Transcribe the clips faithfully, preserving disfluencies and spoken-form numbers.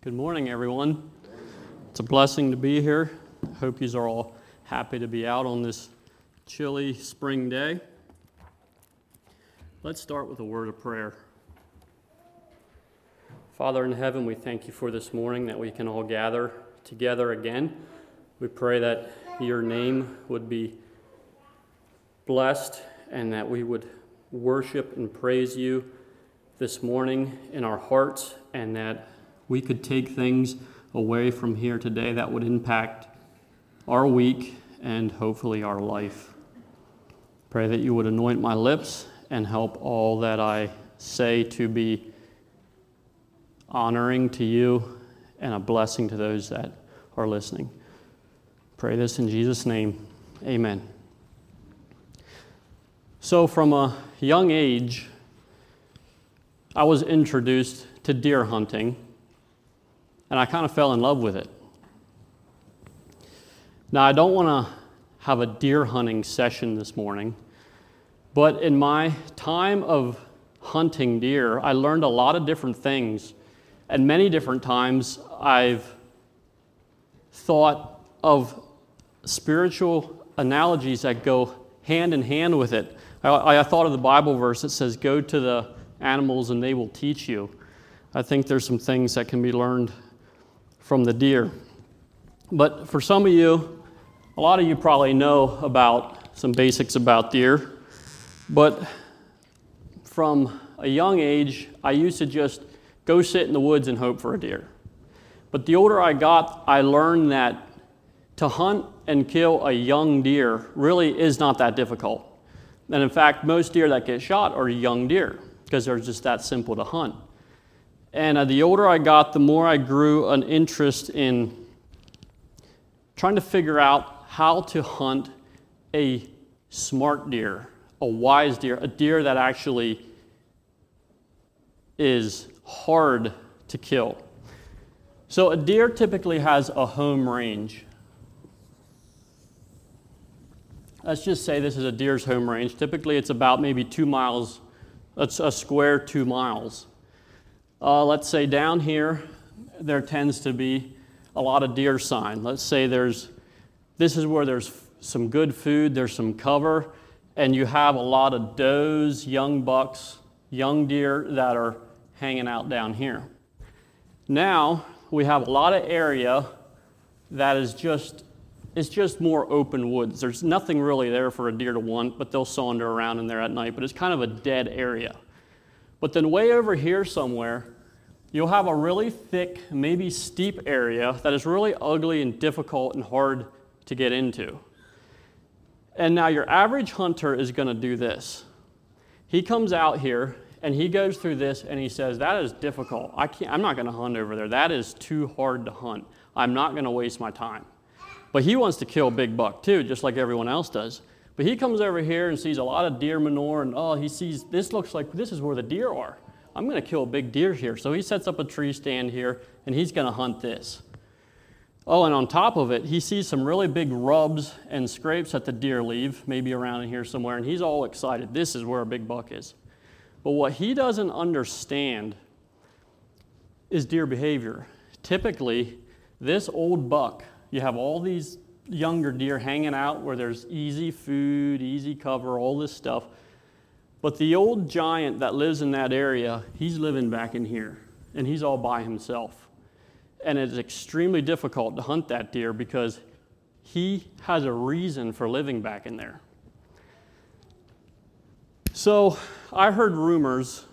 Good morning, everyone. It's a blessing to be here. I hope you are all happy to be out on this chilly spring day. Let's start with a word of prayer. Father in heaven, we thank you for this morning that we can all gather together again. We pray that your name would be blessed and that we would worship and praise you this morning in our hearts, and that we could take things away from here today that would impact our week and hopefully our life. Pray that you would anoint my lips and help all that I say to be honoring to you and a blessing to those that are listening. Pray this in Jesus' name. Amen. So from a young age, I was introduced to deer hunting, and I kind of fell in love with it. Now, I don't want to have a deer hunting session this morning, but in my time of hunting deer, I learned a lot of different things, and many different times I've thought of spiritual analogies that go hand in hand with it. I, I thought of the Bible verse that says, "Go to the animals and they will teach you." I think there's some things that can be learned from the deer. But for some of you, a lot of you probably know about some basics about deer, but from a young age, I used to just go sit in the woods and hope for a deer. But the older I got, I learned that to hunt and kill a young deer really is not that difficult. And in fact, most deer that get shot are young deer because they're just that simple to hunt. And uh, the older I got, the more I grew an interest in trying to figure out how to hunt a smart deer, a wise deer, a deer that actually is hard to kill. So a deer typically has a home range. Let's just say this is a deer's home range. Typically it's about maybe two miles, it's a square two miles. Uh, let's say down here, there tends to be a lot of deer sign. Let's say there's, this is where there's some good food, there's some cover, and you have a lot of does, young bucks, young deer that are hanging out down here. Now, we have a lot of area that is just, it's just more open woods. There's nothing really there for a deer to want, but they'll saunter around in there at night, but it's kind of a dead area. But then way over here somewhere, you'll have a really thick, maybe steep area that is really ugly and difficult and hard to get into. And now your average hunter is going to do this. He comes out here and he goes through this and he says, that is difficult. I can't, I'm not going to hunt over there. That is too hard to hunt. I'm not going to waste my time. But he wants to kill a big buck too, just like everyone else does. But he comes over here and sees a lot of deer manure, and oh, he sees, this looks like this is where the deer are. I'm going to kill a big deer here. So he sets up a tree stand here, and he's going to hunt this. Oh, and on top of it, he sees some really big rubs and scrapes that the deer leave, maybe around in here somewhere, and he's all excited. This is where a big buck is. But what he doesn't understand is deer behavior. Typically, this old buck, you have all these younger deer hanging out where there's easy food, easy cover, all this stuff. But the old giant that lives in that area, he's living back in here, and he's all by himself. And it's extremely difficult to hunt that deer because he has a reason for living back in there. So I heard rumors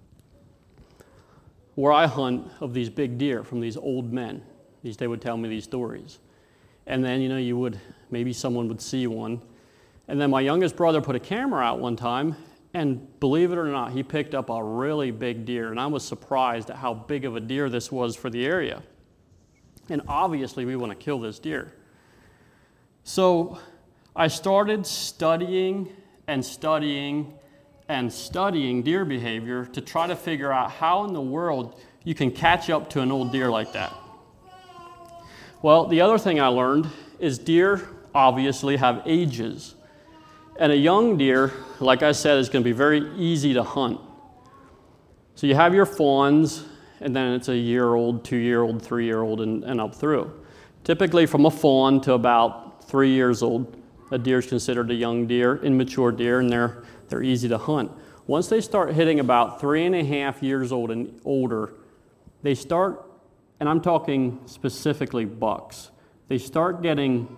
where I hunt of these big deer from these old men. These, they would tell me these stories. And then, you know, you would, maybe someone would see one. And then my youngest brother put a camera out one time, and believe it or not, he picked up a really big deer. And I was surprised at how big of a deer this was for the area. And obviously, we want to kill this deer. So I started studying and studying and studying deer behavior to try to figure out how in the world you can catch up to an old deer like that. Well, the other thing I learned is deer obviously have ages. And a young deer, like I said, is going to be very easy to hunt. So you have your fawns and then it's a year-old, two-year-old, three-year-old, and, and up through. Typically from a fawn to about three years old, a deer is considered a young deer, immature deer, and they're, they're easy to hunt. Once they start hitting about three and a half years old and older, they start, and I'm talking specifically bucks, they start getting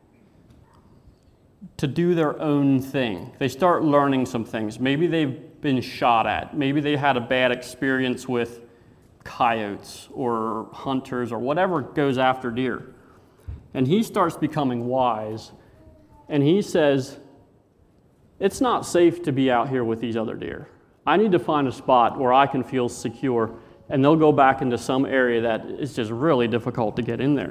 to do their own thing. They start learning some things. Maybe they've been shot at. Maybe they had a bad experience with coyotes or hunters or whatever goes after deer. And he starts becoming wise, and he says, it's not safe to be out here with these other deer. I need to find a spot where I can feel secure, and they'll go back into some area that is just really difficult to get in there.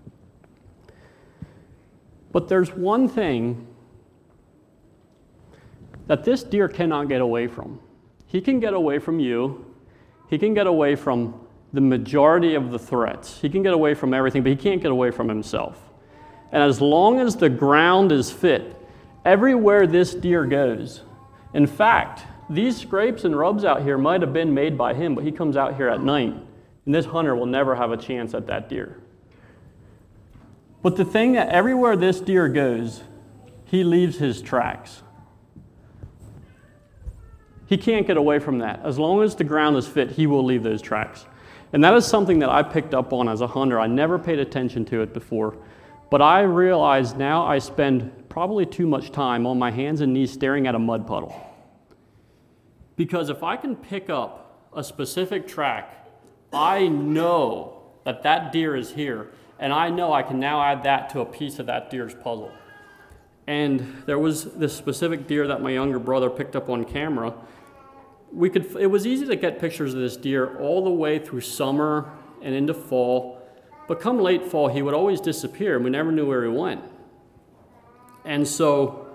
But there's one thing that this deer cannot get away from. He can get away from you. He can get away from the majority of the threats. He can get away from everything, but he can't get away from himself. And as long as the ground is fit, everywhere this deer goes, in fact, these scrapes and rubs out here might have been made by him, but he comes out here at night, and this hunter will never have a chance at that deer. But the thing that everywhere this deer goes, he leaves his tracks. He can't get away from that. As long as the ground is fit, he will leave those tracks. And that is something that I picked up on as a hunter. I never paid attention to it before. But I realize now I spend probably too much time on my hands and knees staring at a mud puddle. Because if I can pick up a specific track, I know that that deer is here. And I know I can now add that to a piece of that deer's puzzle. And there was this specific deer that my younger brother picked up on camera. We could, it was easy to get pictures of this deer all the way through summer and into fall. But come late fall, he would always disappear, and we never knew where he went. And so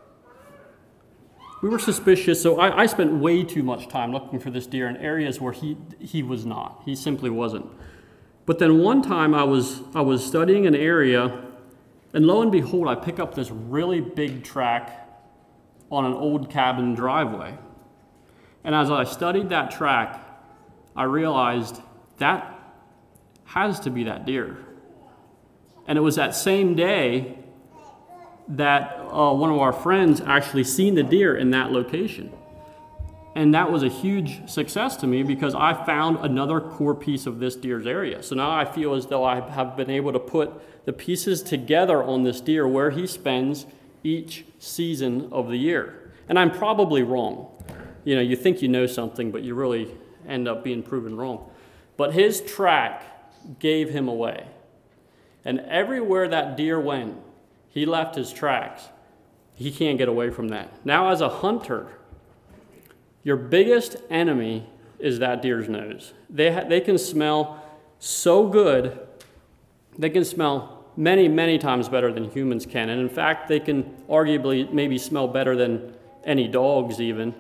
we were suspicious. So I, I spent way too much time looking for this deer in areas where he, he was not. He simply wasn't. But then one time I was, I was studying an area, and lo and behold, I pick up this really big track on an old cabin driveway. And as I studied that track, I realized that has to be that deer. And it was that same day that uh, one of our friends actually seen the deer in that location. And that was a huge success to me because I found another core piece of this deer's area. So now I feel as though I have been able to put the pieces together on this deer where he spends each season of the year. And I'm probably wrong. You know, you think you know something, but you really end up being proven wrong. But his track gave him away. And everywhere that deer went, he left his tracks. He can't get away from that. Now, as a hunter, your biggest enemy is that deer's nose. They ha- they can smell so good, they can smell many, many times better than humans can. And in fact, they can arguably maybe smell better than any dogs even.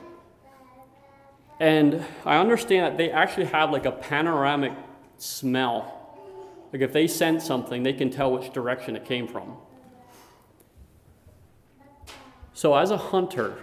And I understand that they actually have like a panoramic smell. Like if they sense something, they can tell which direction it came from. So as a hunter,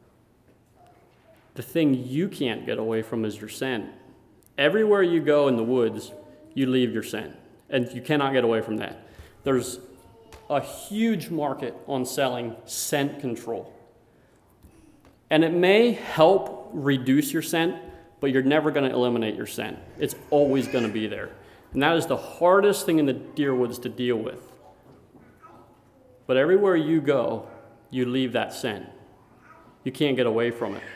the thing you can't get away from is your scent. Everywhere you go in the woods, you leave your scent, and you cannot get away from that. There's a huge market on selling scent control. And it may help reduce your scent, but you're never going to eliminate your scent. It's always going to be there. And that is the hardest thing in the deer woods to deal with. But everywhere you go, you leave that scent. You can't get away from it.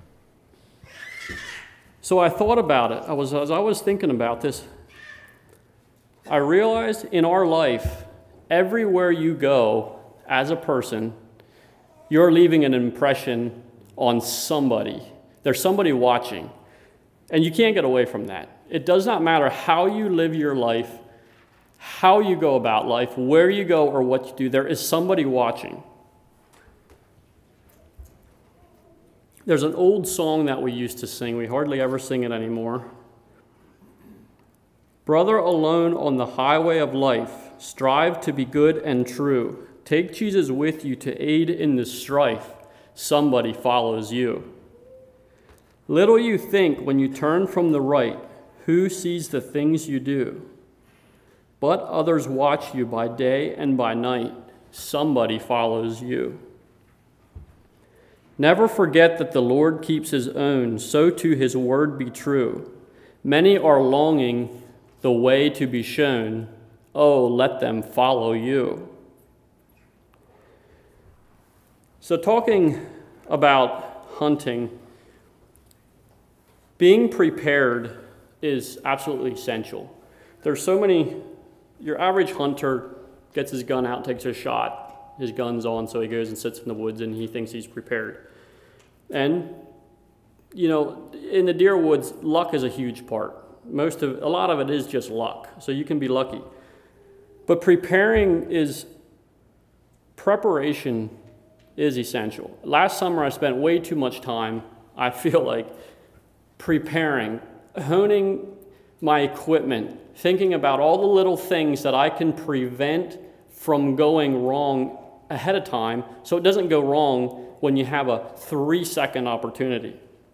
So I thought about it. I was, as I was thinking about this, I realized in our life, everywhere you go as a person, you're leaving an impression on somebody. There's somebody watching. And you can't get away from that. It does not matter how you live your life, how you go about life, where you go, or what you do. There is somebody watching. There's an old song that we used to sing. We hardly ever sing it anymore. Brother alone on the highway of life, strive to be good and true. Take Jesus with you to aid in the strife. Somebody follows you. Little you think when you turn from the right, who sees the things you do? But others watch you by day and by night. Somebody follows you. Never forget that the Lord keeps his own, so too his word be true. Many are longing the way to be shown. Oh, let them follow you. So talking about hunting, being prepared is absolutely essential. There's so many, your average hunter gets his gun out, takes a shot, his gun's on, so he goes and sits in the woods and he thinks he's prepared. And, you know, in the deer woods, luck is a huge part. Most of, a lot of it is just luck, so you can be lucky. But preparing is, preparation is essential. Last summer I spent way too much time, I feel like, preparing, honing my equipment, thinking about all the little things that I can prevent from going wrong ahead of time so it doesn't go wrong when you have a three-second opportunity.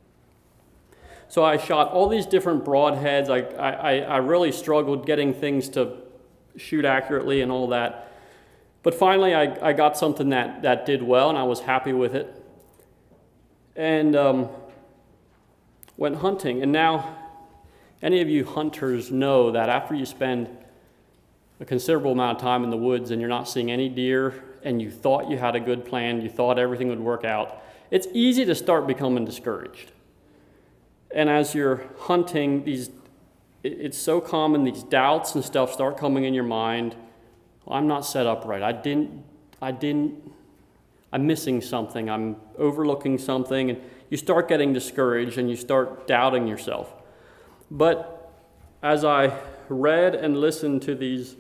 So I shot all these different broadheads. I, I, I really struggled getting things to shoot accurately and all that. But finally, I, I got something that, that did well, and I was happy with it. And um, went hunting. And now, any of you hunters know that after you spend a considerable amount of time in the woods and you're not seeing any deer, and you thought you had a good plan, you thought everything would work out, it's easy to start becoming discouraged. And as you're hunting, these, it's so common, these doubts and stuff start coming in your mind. Well, I'm not set up right. I didn't, I didn't, I'm missing something. I'm overlooking something. And you start getting discouraged and you start doubting yourself. But as I read and listened to these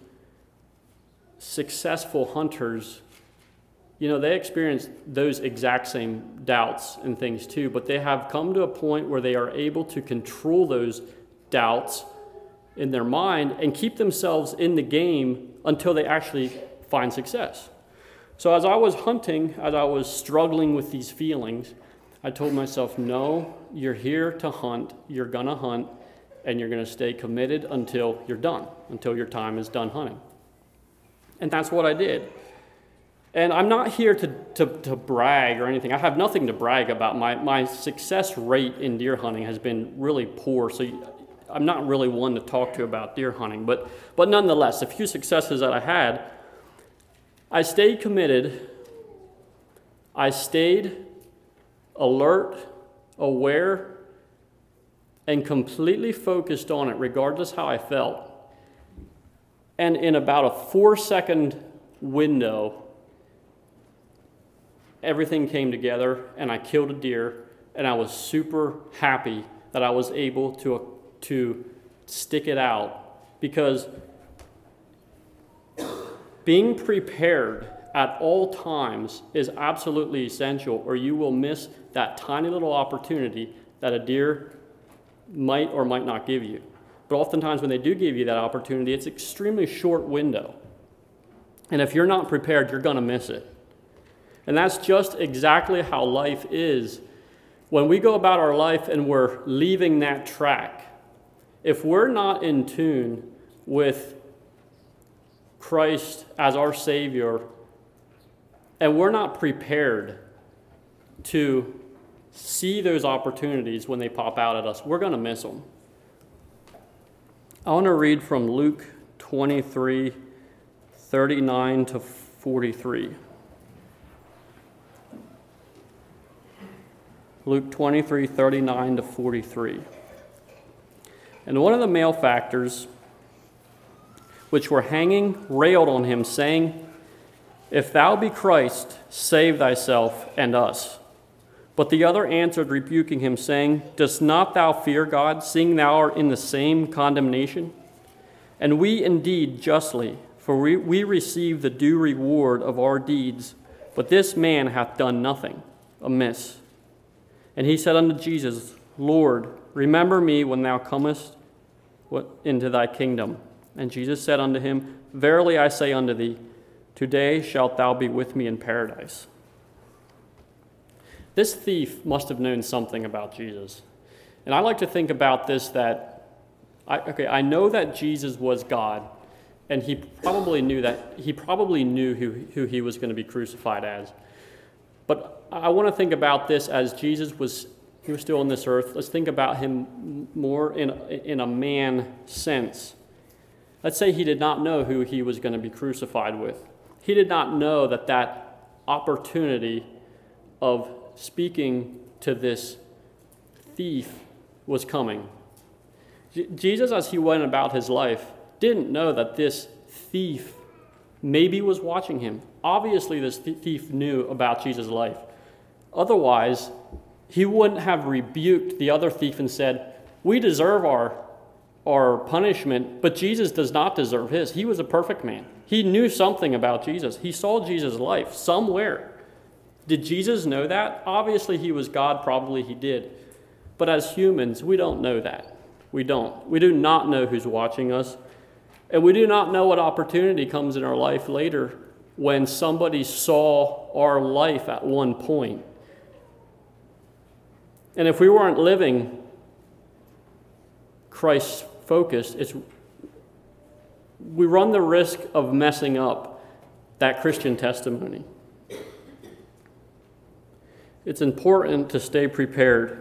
successful hunters, you know, they experience those exact same doubts and things too, but they have come to a point where they are able to control those doubts in their mind and keep themselves in the game until they actually find success. So as I was hunting, as I was struggling with these feelings, I told myself, no, you're here to hunt, you're gonna hunt, and you're gonna stay committed until you're done, until your time is done hunting. And that's what I did. And I'm not here to, to, to brag or anything. I have nothing to brag about. My, my success rate in deer hunting has been really poor, so I'm not really one to talk to about deer hunting. But, but nonetheless, the few successes that I had, I stayed committed. I stayed alert, aware, and completely focused on it, regardless how I felt. And in about a four-second window, everything came together, and I killed a deer, and I was super happy that I was able to, to stick it out, because being prepared at all times is absolutely essential, or you will miss that tiny little opportunity that a deer might or might not give you. But oftentimes when they do give you that opportunity, it's an extremely short window. And if you're not prepared, you're going to miss it. And that's just exactly how life is. When we go about our life and we're leaving that track, if we're not in tune with Christ as our Savior, and we're not prepared to see those opportunities when they pop out at us, we're going to miss them. I want to read from Luke twenty-three, thirty-nine to forty-three. Luke twenty-three, thirty-nine to forty-three. And one of the malefactors which were hanging railed on him, saying, If thou be Christ, save thyself and us. But the other answered, rebuking him, saying, Dost not thou fear God, seeing thou art in the same condemnation? And we indeed justly, for we, we receive the due reward of our deeds, but this man hath done nothing amiss. And he said unto Jesus, Lord, remember me when thou comest into thy kingdom. And Jesus said unto him, Verily I say unto thee, today shalt thou be with me in paradise. This thief must have known something about Jesus. And I like to think about this, that I, okay, I know that Jesus was God, and he probably knew that, he probably knew who, who he was going to be crucified as. But I want to think about this as Jesus was, he was still on this earth. Let's think about him more in, in a man sense. Let's say he did not know who he was going to be crucified with. He did not know that that opportunity of speaking to this thief was coming. J- Jesus, as he went about his life, didn't know that this thief maybe was watching him. Obviously, this th- thief knew about Jesus' life. Otherwise, he wouldn't have rebuked the other thief and said, we deserve our, our punishment, but Jesus does not deserve his. He was a perfect man. He knew something about Jesus. He saw Jesus' life somewhere. Did Jesus know that? Obviously, he was God. Probably he did. But as humans, we don't know that. We don't. We do not know who's watching us. And we do not know what opportunity comes in our life later when somebody saw our life at one point. And if we weren't living Christ-focused, it's, we run the risk of messing up that Christian testimony. It's important to stay prepared.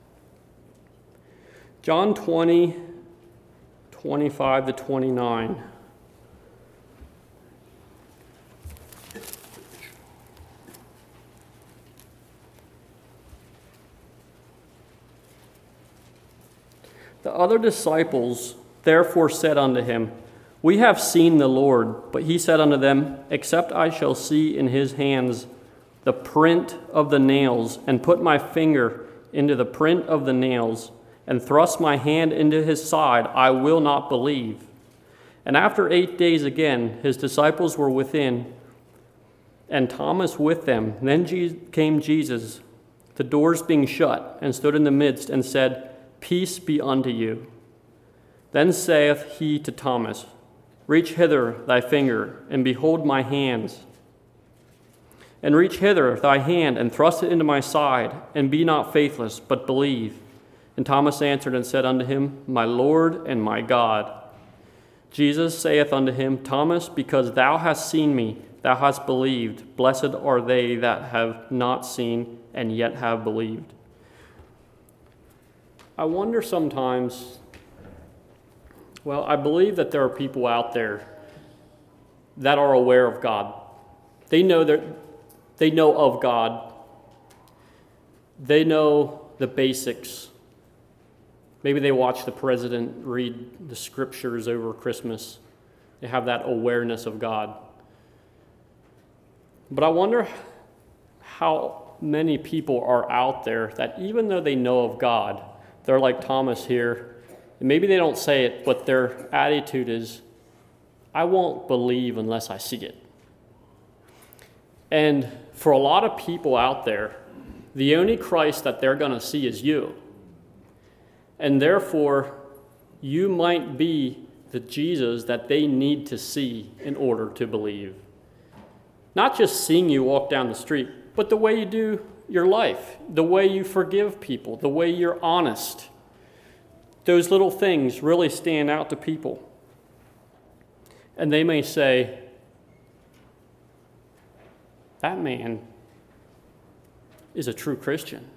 John twenty, twenty-five to twenty-nine. The other disciples therefore said unto him, we have seen the Lord. But he said unto them, except I shall see in his hands the print of the nails, and put my finger into the print of the nails, and thrust my hand into his side, I will not believe. And after eight days again, his disciples were within, and Thomas with them. Then came Jesus, the doors being shut, and stood in the midst, and said, peace be unto you. Then saith he to Thomas, reach hither thy finger, and behold my hands. And reach hither thy hand, and thrust it into my side, and be not faithless, but believe. And Thomas answered and said unto him, my Lord and my God. Jesus saith unto him, Thomas, because thou hast seen me, thou hast believed. Blessed are they that have not seen, and yet have believed. I wonder sometimes, well, I believe that there are people out there that are aware of God. They know that they know of God. They know the basics. Maybe they watch the president read the scriptures over Christmas. They have that awareness of God. But I wonder how many people are out there that even though they know of God, they're like Thomas here. And maybe they don't say it, but their attitude is, I won't believe unless I see it. And for a lot of people out there, the only Christ that they're going to see is you. And therefore, you might be the Jesus that they need to see in order to believe. Not just seeing you walk down the street, but the way you do your life, the way you forgive people, the way you're honest. Those little things really stand out to people. And they may say, that man is a true Christian.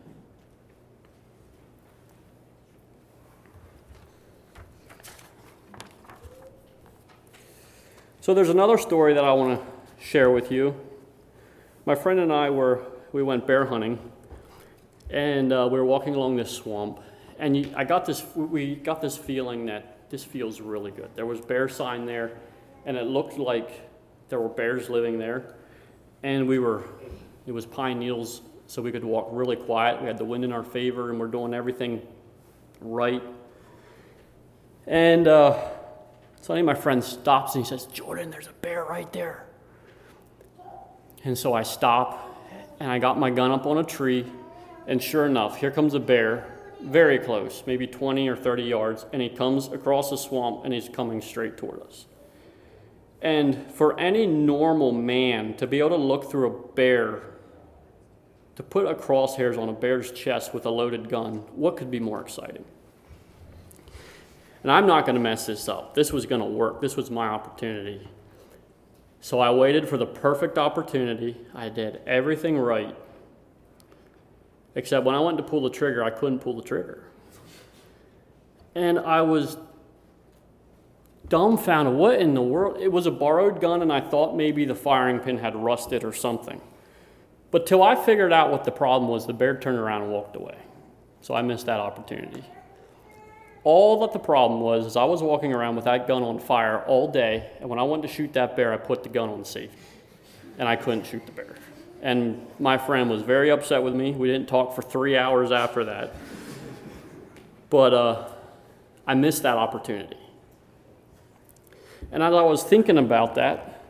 So there's another story that I want to share with you. My friend and I were, we went bear hunting, and uh, we were walking along this swamp, and you, I got this, we got this feeling that this feels really good. There was bear sign there, and it looked like there were bears living there, and we were, it was pine needles, so we could walk really quiet. We had the wind in our favor, and we're doing everything right. And uh, suddenly my friend stops and he says, Jordan, there's a bear right there. And so I stop and I got my gun up on a tree, and sure enough, here comes a bear, very close, maybe twenty or thirty yards, and he comes across the swamp and he's coming straight toward us. And for any normal man to be able to look through a bear, to put a crosshairs on a bear's chest with a loaded gun, what could be more exciting? And I'm not going to mess this up. This was going to work. This was my opportunity. So I waited for the perfect opportunity. I did everything right. Except when I went to pull the trigger, I couldn't pull the trigger. And I was dumbfounded. What in the world? It was a borrowed gun, and I thought maybe the firing pin had rusted or something. But till I figured out what the problem was, the bear turned around and walked away. So I missed that opportunity. All that the problem was is I was walking around with that gun on fire all day, and when I wanted to shoot that bear, I put the gun on safety, and I couldn't shoot the bear. And my friend was very upset with me. We didn't talk for three hours after that. But uh, I missed that opportunity. And as I was thinking about that,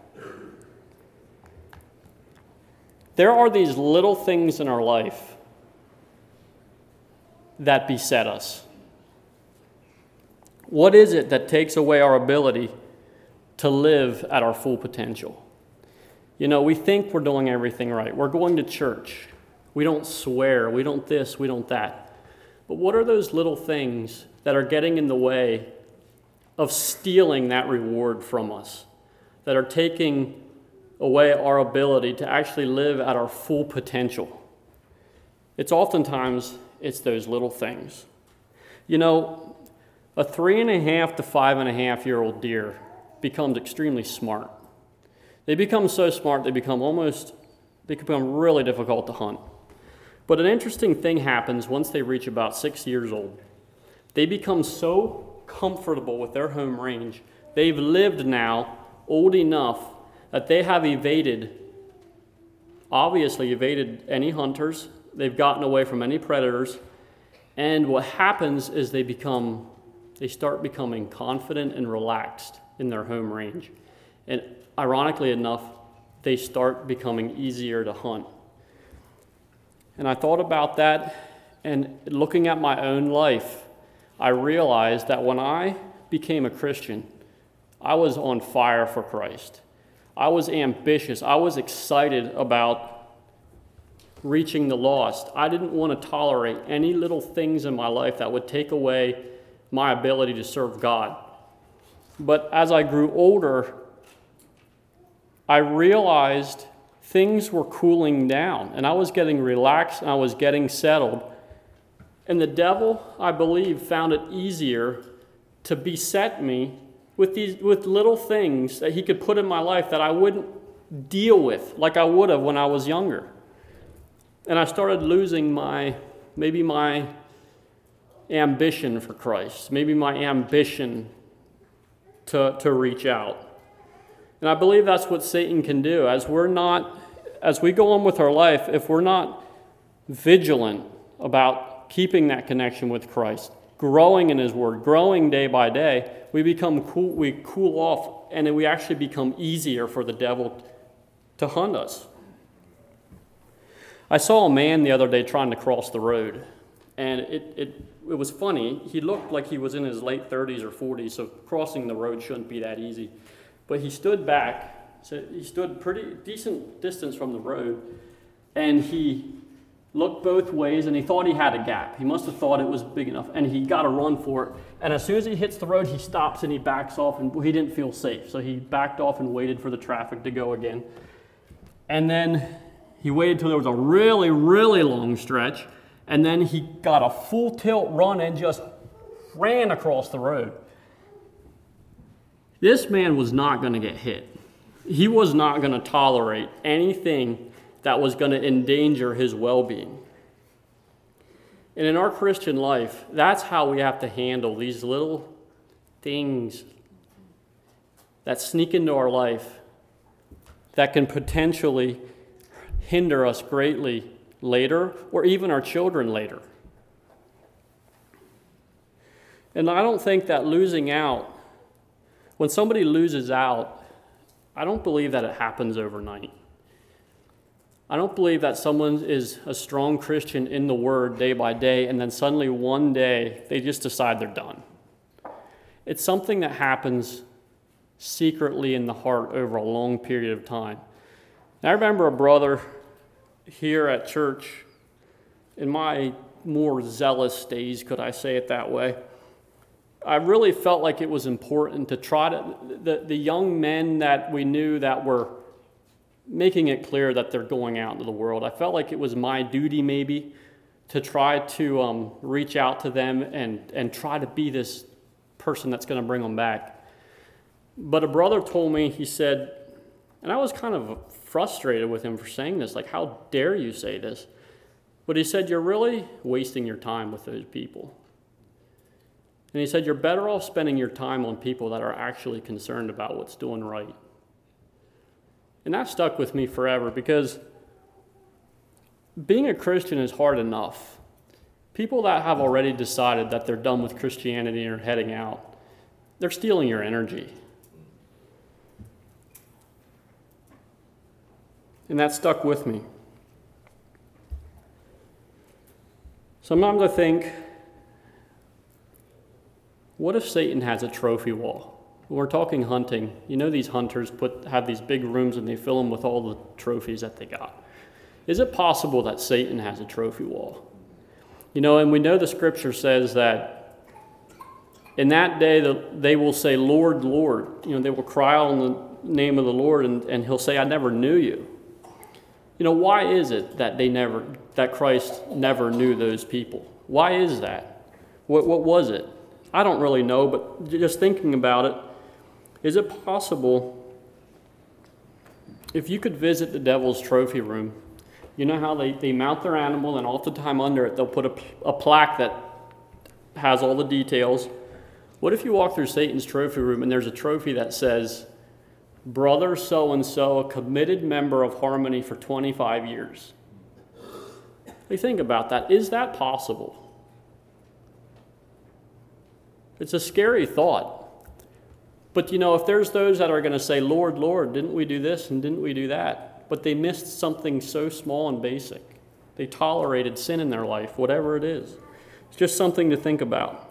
there are these little things in our life that beset us. What is it that takes away our ability to live at our full potential? You know, we think we're doing everything right. We're going to church. We don't swear. We don't this. We don't that. But what are those little things that are getting in the way of stealing that reward from us, that are taking away our ability to actually live at our full potential? It's oftentimes, it's those little things. You know, a three and a half to five and a half year old deer becomes extremely smart. They become so smart, they become almost, they become really difficult to hunt. But an interesting thing happens once they reach about six years old. They become so comfortable with their home range. They've lived now old enough that they have evaded, obviously evaded any hunters. They've gotten away from any predators. And what happens is they become, they start becoming confident and relaxed in their home range. And ironically enough, they start becoming easier to hunt. And I thought about that, and looking at my own life, I realized that when I became a Christian, I was on fire for Christ. I was ambitious. I was excited about reaching the lost. I didn't want to tolerate any little things in my life that would take away my ability to serve God. But as I grew older, I realized things were cooling down, and I was getting relaxed, and I was getting settled. And the devil, I believe, found it easier to beset me with these with little things that he could put in my life that I wouldn't deal with like I would have when I was younger. And I started losing my, maybe my ambition for Christ, maybe my ambition to, to reach out. And I believe that's what Satan can do. As we're not, as we go on with our life, if we're not vigilant about keeping that connection with Christ, growing in His Word, growing day by day, we become cool, we cool off, and then we actually become easier for the devil to hunt us. I saw a man the other day trying to cross the road, and it, it, it was funny. He looked like he was in his late thirties or forties, so crossing the road shouldn't be that easy. But he stood back, so he stood pretty decent distance from the road, and he looked both ways, and he thought he had a gap. He must have thought it was big enough, and he got a run for it. And as soon as he hits the road, he stops and he backs off, and he didn't feel safe. So he backed off and waited for the traffic to go again. And then he waited till there was a really, really long stretch, and then he got a full tilt run and just ran across the road. This man was not going to get hit. He was not going to tolerate anything that was going to endanger his well-being. And in our Christian life, that's how we have to handle these little things that sneak into our life that can potentially hinder us greatly later, or even our children later. And I don't think that losing out, when somebody loses out, I don't believe that it happens overnight. I don't believe that someone is a strong Christian in the Word day by day, and then suddenly one day they just decide they're done. It's something that happens secretly in the heart over a long period of time. And I remember a brother here at church, in my more zealous days, could I say it that way, I really felt like it was important to try to, the, the young men that we knew that were making it clear that they're going out into the world, I felt like it was my duty maybe to try to um, reach out to them and, and try to be this person that's going to bring them back. But a brother told me, he said, and I was kind of frustrated with him for saying this, like, how dare you say this? But he said, you're really wasting your time with those people. And he said, you're better off spending your time on people that are actually concerned about what's doing right. And that stuck with me forever, because being a Christian is hard enough. People that have already decided that they're done with Christianity and are heading out, they're stealing your energy. And that stuck with me. Sometimes I think, what if Satan has a trophy wall? When we're talking hunting, you know these hunters put have these big rooms and they fill them with all the trophies that they got. Is it possible that Satan has a trophy wall? You know, and we know the scripture says that in that day the, they will say, Lord, Lord. You know, they will cry out on the name of the Lord, and, and he'll say, I never knew you. You know, why is it that they never, that Christ never knew those people? Why is that? What, what was it? I don't really know, but just thinking about it, is it possible if you could visit the devil's trophy room? You know how they, they mount their animal, and all the time under it they'll put a, a plaque that has all the details. What if you walk through Satan's trophy room and there's a trophy that says, Brother so-and-so, a committed member of Harmony for twenty-five years. They think about that. Is that possible? It's a scary thought. But you know, if there's those that are going to say, Lord, Lord, didn't we do this and didn't we do that? But they missed something so small and basic. They tolerated sin in their life, whatever it is. It's just something to think about.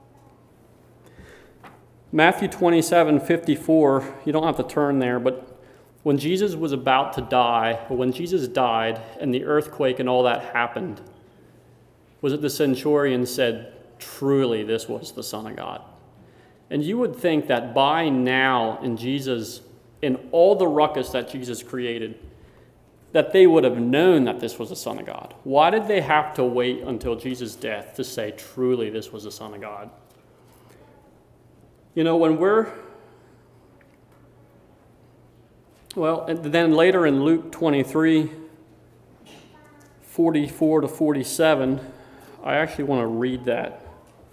Matthew twenty-seven fifty-four, you don't have to turn there, but when Jesus was about to die, or when Jesus died and the earthquake and all that happened, was it the centurion said, truly this was the Son of God? And you would think that by now in Jesus, in all the ruckus that Jesus created, that they would have known that this was the Son of God. Why did they have to wait until Jesus' death to say, truly this was the Son of God? You know, when we're, well, and then later in Luke twenty-three, forty-four to forty-seven, I actually want to read that.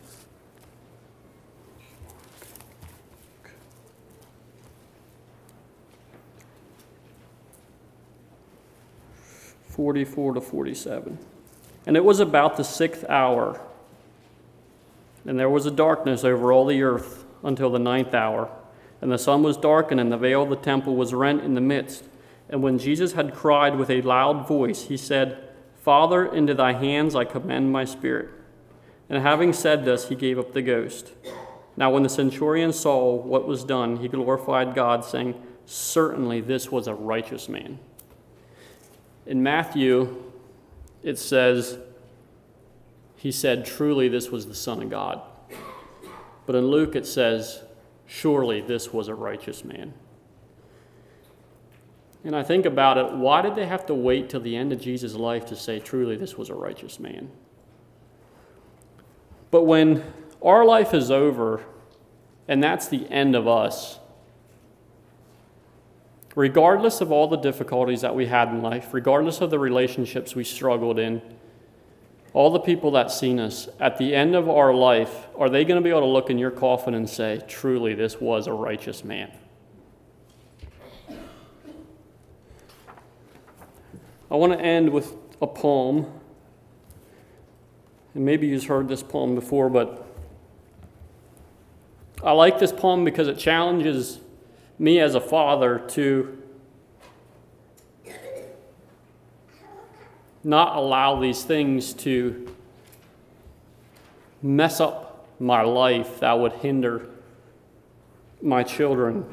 forty-four to forty-seven. And it was about the sixth hour, and there was a darkness over all the earth until the ninth hour. And the sun was darkened, and the veil of the temple was rent in the midst. And when Jesus had cried with a loud voice, he said, Father, into thy hands I commend my spirit. And having said this, he gave up the ghost. Now when the centurion saw what was done, he glorified God, saying, certainly this was a righteous man. In Matthew, it says, he said, truly this was the Son of God. But in Luke it says, surely this was a righteous man. And I think about it, why did they have to wait till the end of Jesus' life to say, truly this was a righteous man? But when our life is over, and that's the end of us, regardless of all the difficulties that we had in life, regardless of the relationships we struggled in, all the people that seen us, at the end of our life, are they going to be able to look in your coffin and say, truly, this was a righteous man? I want to end with a poem. And maybe you've heard this poem before, but I like this poem because it challenges me as a father to not allow these things to mess up my life that would hinder my children.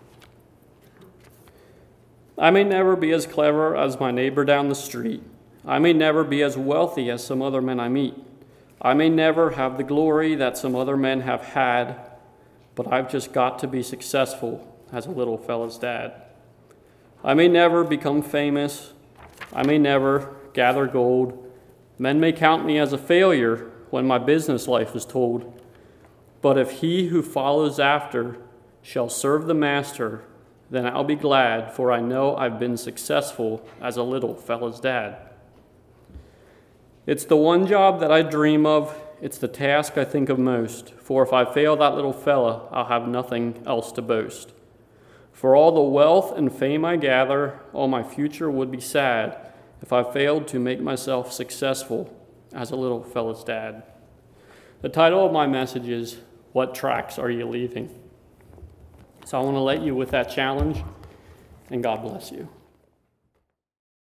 I may never be as clever as my neighbor down the street. I may never be as wealthy as some other men I meet. I may never have the glory that some other men have had, but I've just got to be successful as a little fella's dad. I may never become famous. I may never gather gold. Men may count me as a failure when my business life is told. But if he who follows after shall serve the master, then I'll be glad, for I know I've been successful as a little fella's dad. It's the one job that I dream of. It's the task I think of most. For if I fail that little fella, I'll have nothing else to boast. For all the wealth and fame I gather, all my future would be sad if I failed to make myself successful as a little fella's dad. The title of my message is, What Tracks Are You Leaving? So I want to let you with that challenge, and God bless you.